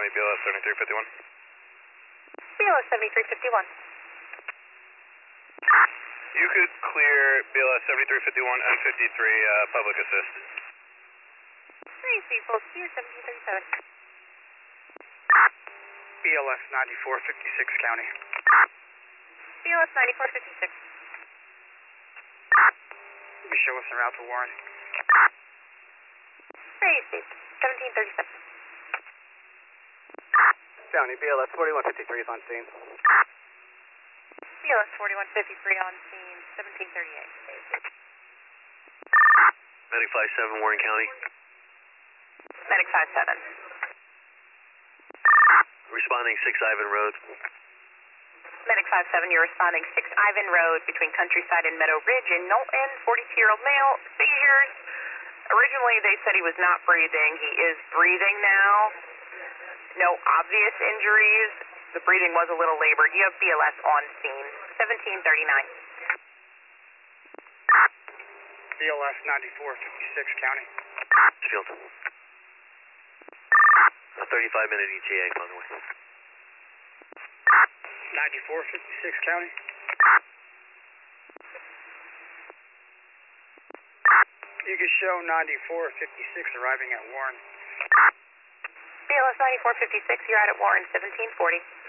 County, BLS 7351. BLS 7351. You could clear BLS 7351 and 53 public assist. 3 people, Spear 1737. BLS 9456 County. BLS 9456. You can show us en route to Warren. Crazy, 1737. County, BLS 4153 is on scene. BLS 4153 on scene, 1738. Medic 57, Warren County. Medic 57. Responding 6 Ivan Road. Medic 57, you're responding 6 Ivan Road between Countryside and Meadow Ridge in Knowlton, 42-year-old male, seizures. Originally they said he was not breathing. He is breathing now. No obvious injuries. The breathing was a little labored. You have BLS on scene, 1739. BLS 9456 County. Field. A 35-minute ETA, by the way. 9456 County. You can show 9456 arriving at Warren. BLS 9456, you're out at Warren, 1740.